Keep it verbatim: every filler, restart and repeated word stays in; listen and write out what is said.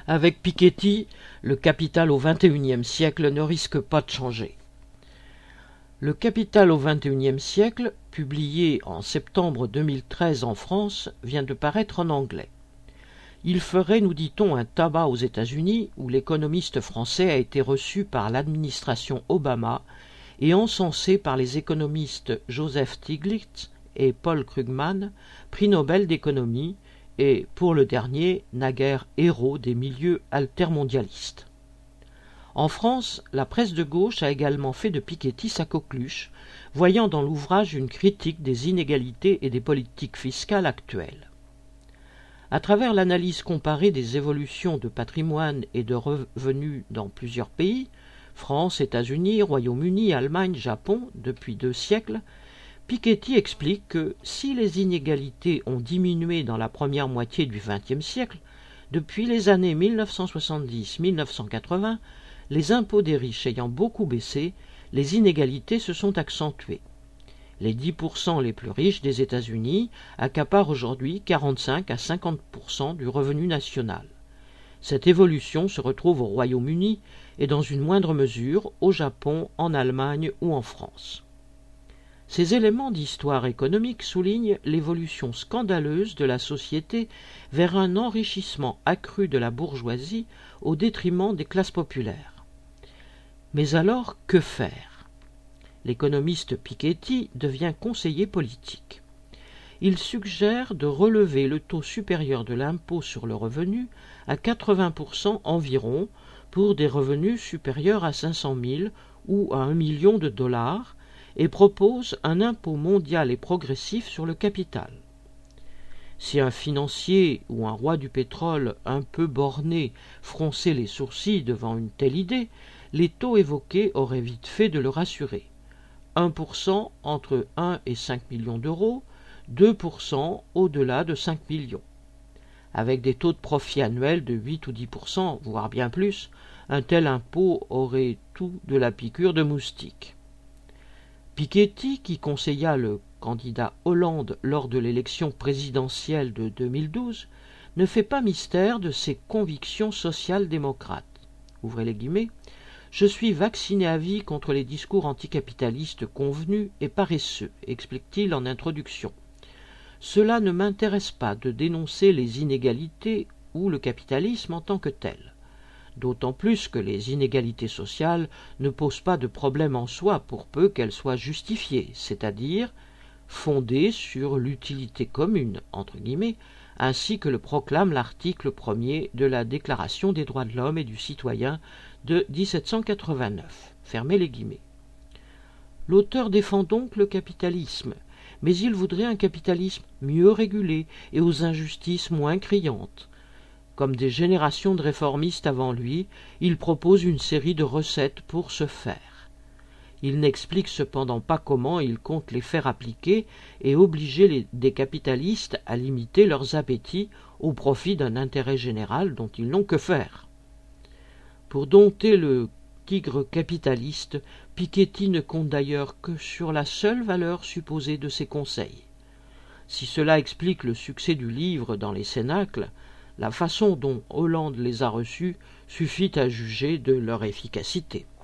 Avec Piketty, le capital au vingt et unième siècle ne risque pas de changer. Le Capital au vingt et unième siècle, publié en septembre deux mille treize en France, vient de paraître en anglais. Il ferait, nous dit-on, un tabac aux États-Unis où l'économiste français a été reçu par l'administration Obama et encensé par les économistes Joseph Stiglitz et Paul Krugman, prix Nobel d'économie, et, pour le dernier, naguère héros des milieux altermondialistes. En France, la presse de gauche a également fait de Piketty sa coqueluche, voyant dans l'ouvrage une critique des inégalités et des politiques fiscales actuelles. À travers l'analyse comparée des évolutions de patrimoine et de revenus dans plusieurs pays, France, États-Unis, Royaume-Uni, Allemagne, Japon, depuis deux siècles, Piketty explique que si les inégalités ont diminué dans la première moitié du vingtième siècle, depuis les années mille neuf cent soixante-dix à mille neuf cent quatre-vingts, les impôts des riches ayant beaucoup baissé, les inégalités se sont accentuées. Les dix pour cent les plus riches des États-Unis accaparent aujourd'hui quarante-cinq à cinquante pour cent du revenu national. Cette évolution se retrouve au Royaume-Uni et dans une moindre mesure au Japon, en Allemagne ou en France. Ces éléments d'histoire économique soulignent l'évolution scandaleuse de la société vers un enrichissement accru de la bourgeoisie au détriment des classes populaires. Mais alors, que faire? L'économiste Piketty devient conseiller politique. Il suggère de relever le taux supérieur de l'impôt sur le revenu à quatre-vingts pour cent environ pour des revenus supérieurs à cinq cent mille ou à un million de dollars et propose un impôt mondial et progressif sur le capital. Si un financier ou un roi du pétrole un peu borné fronçait les sourcils devant une telle idée, les taux évoqués auraient vite fait de le rassurer. un pour cent entre un et cinq millions d'euros, deux pour cent au-delà de cinq millions. Avec des taux de profit annuels de huit ou dix pour cent, voire bien plus, un tel impôt aurait tout de la piqûre de moustique. Piketty, qui conseilla le candidat Hollande lors de l'élection présidentielle de deux mille douze, ne fait pas mystère de ses convictions social-démocrates. Ouvrez les guillemets. Je suis vacciné à vie contre les discours anticapitalistes convenus et paresseux, explique-t-il en introduction. Cela ne m'intéresse pas de dénoncer les inégalités ou le capitalisme en tant que tel. D'autant plus que les inégalités sociales ne posent pas de problème en soi pour peu qu'elles soient justifiées, c'est-à-dire fondées sur l'utilité commune, entre guillemets, ainsi que le proclame l'article premier de la Déclaration des droits de l'homme et du citoyen de dix-sept cent quatre-vingt-neuf. Fermez les guillemets. L'auteur défend donc le capitalisme, mais il voudrait un capitalisme mieux régulé et aux injustices moins criantes. Comme des générations de réformistes avant lui, il propose une série de recettes pour ce faire. Il n'explique cependant pas comment il compte les faire appliquer et obliger les, des capitalistes à limiter leurs appétits au profit d'un intérêt général dont ils n'ont que faire. Pour dompter le tigre capitaliste, Piketty ne compte d'ailleurs que sur la seule valeur supposée de ses conseils. Si cela explique le succès du livre dans les cénacles, la façon dont Hollande les a reçus suffit à juger de leur efficacité.